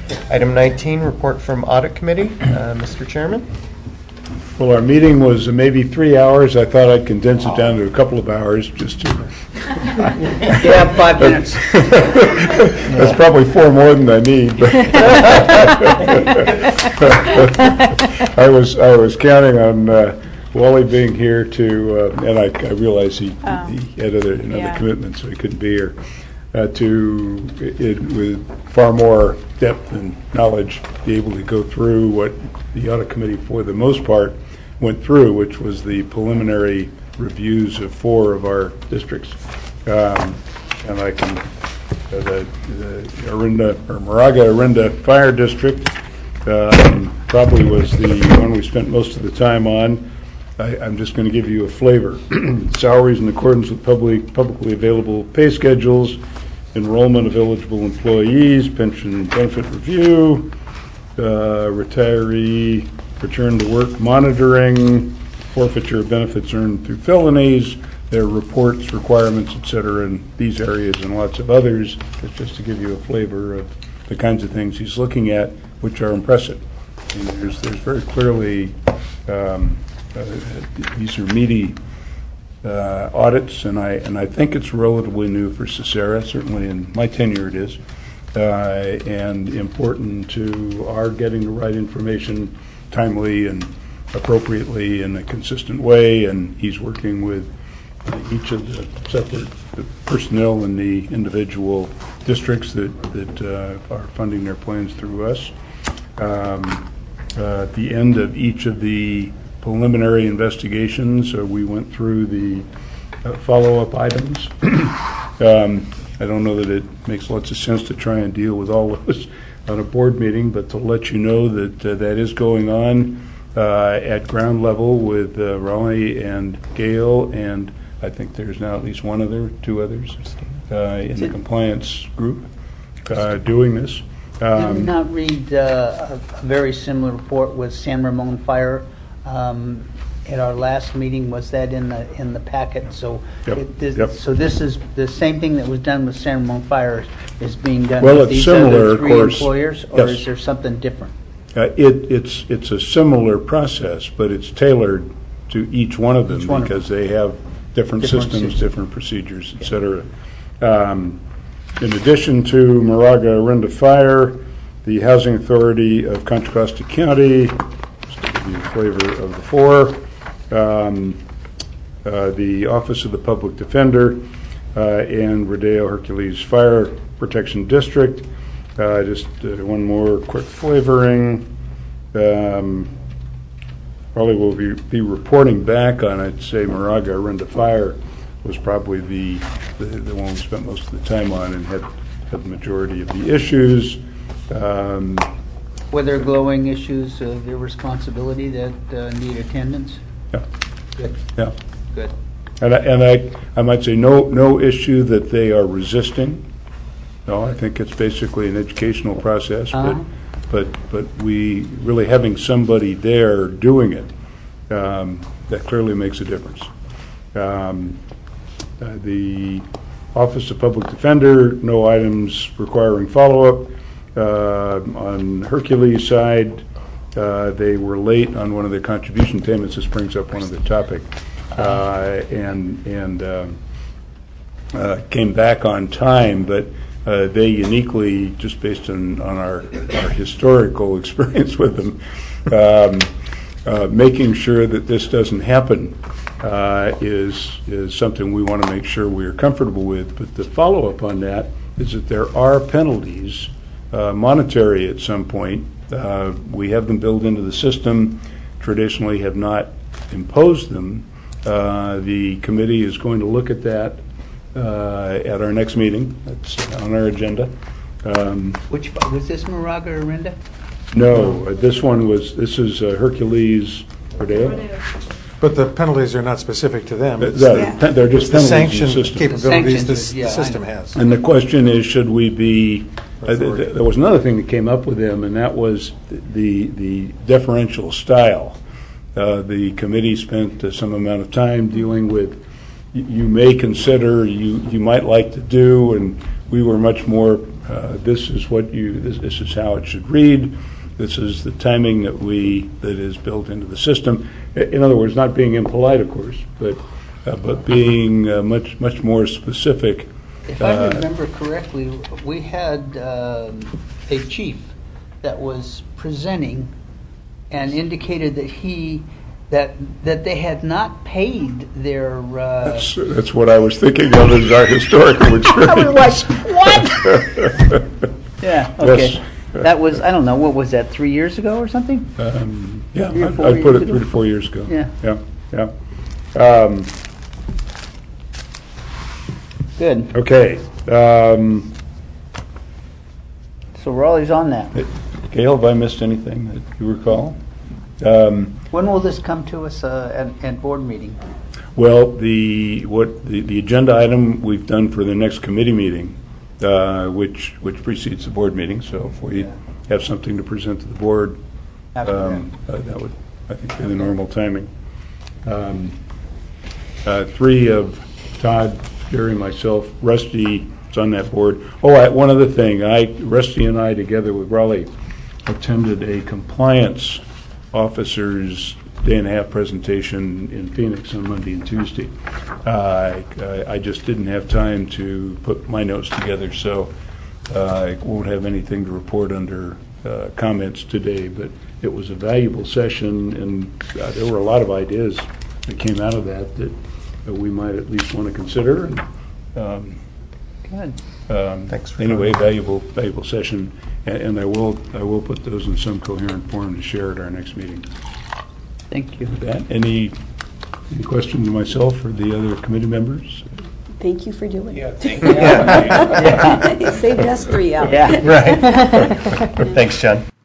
Item 19, report from Audit Committee. Mr. Chairman. Well, our meeting was maybe 3 hours. I thought I'd condense it down to a couple of hours just to... You have 5 minutes. That's probably 4 more than I need. But I was counting on Wally being here to, and I realize he had other commitments, so he couldn't be here, with far more depth and knowledge, be able to go through what the audit committee, for the most part, went through, which was the preliminary reviews of 4 of our districts. And I can, the Moraga Orinda Fire District probably was the one we spent most of the time on. I'm just going to give you a flavor. Salaries in accordance with publicly available pay schedules, enrollment of eligible employees, pension benefit review, retiree return to work monitoring, forfeiture of benefits earned through felonies, their reports, requirements, etc., in these areas and lots of others. It's just to give you a flavor of the kinds of things he's looking at, which are impressive. And there's very clearly these are meaty audits, and I think it's relatively new for Cesara. Certainly in my tenure it is, and important to our getting the right information timely and appropriately in a consistent way. And he's working with each of the separate personnel in the individual districts that are funding their plans through us. At the end of each of the preliminary investigations, we went through the follow-up items. I don't know that it makes lots of sense to try and deal with all of this on a board meeting, but to let you know that that is going on at ground level with Raleigh and Gale, and I think there's now at least 2 others in the compliance group doing this. Did we not read a very similar report with San Ramon Fire at our last meeting? Was that in the packet? So, Yep. So this is the same thing that was done with San Ramon Fire is being done Well, with it's these similar, other 3 of course. employers, or Yes. is there something different? It's a similar process, but it's tailored to each one of them because they have different systems, different procedures, etc. In addition to Moraga Orinda Fire, the Housing Authority of Contra Costa County, just to give you a flavor of the 4, the Office of the Public Defender, and Rodeo Hercules Fire Protection District. Just one more quick flavoring. Probably will be reporting back on, I'd say, Moraga Orinda Fire was probably the one we spent most of the time on and had the majority of the issues. Were there glowing issues of irresponsibility that need attendance? Yeah. Good. Yeah. Good. And I might say no issue that they are resisting. No, I think it's basically an educational process, but we really having somebody there doing it, that clearly makes a difference. The Office of Public Defender, no items requiring follow-up. On Hercules side, they were late on one of their contribution payments. This brings up one of the topic, and came back on time, but they uniquely, just based on our historical experience with them, making sure that this doesn't happen is something we want to make sure we are comfortable with. But the follow-up on that is that there are penalties, monetary at some point. We have them built into the system, traditionally have not imposed them. The committee is going to look at that at our next meeting. That's on our agenda. Which was this, Moraga Orinda? No, this is Hercules Rodeo. But the penalties are not specific to them. They're just penalties sanction in the system. capabilities the system has. And the question is, should we be... there was another thing that came up with them, and that was the deferential style. The committee spent some amount of time dealing with, you may consider, you might like to do, and we were much more this is this is how it should read. This is the timing that is built into the system. In other words, not being impolite, of course, but being much more specific. If I remember correctly, we had a chief that was presenting and indicated that that they had not paid their. That's what I was thinking of as our historical experience. I was like, what? Yeah. Okay. Yes. That was, I don't know, what was that, 3 years ago or something? Yeah, 3 or 4 I put it years 3 to 4 years ago. Yeah. Yeah. Good. Okay. So Raleigh's on that. Gail, have I missed anything that you recall? When will this come to us at board meeting? Well, the agenda item we've done for the next committee meeting, which precedes the board meeting. So if we have something to present to the board, that would, I think, be the normal timing. 3 of Todd, Jerry, myself, Rusty is on that board. Oh, one other thing. Rusty and I, together with Raleigh, attended a compliance officers' day-and-a-half presentation in Phoenix on Monday and Tuesday. I just didn't have time to put my notes together, so I won't have anything to report under comments today, but it was a valuable session, and there were a lot of ideas that came out of that we might at least want to consider. Good. Thanks for anyway, valuable session, and I will put those in some coherent form to share at our next meeting. Thank you. With that, any questions of myself or the other committee members? Thank you for doing it. Thank you. You saved us 3 hours. Yeah. Right. Thanks, John.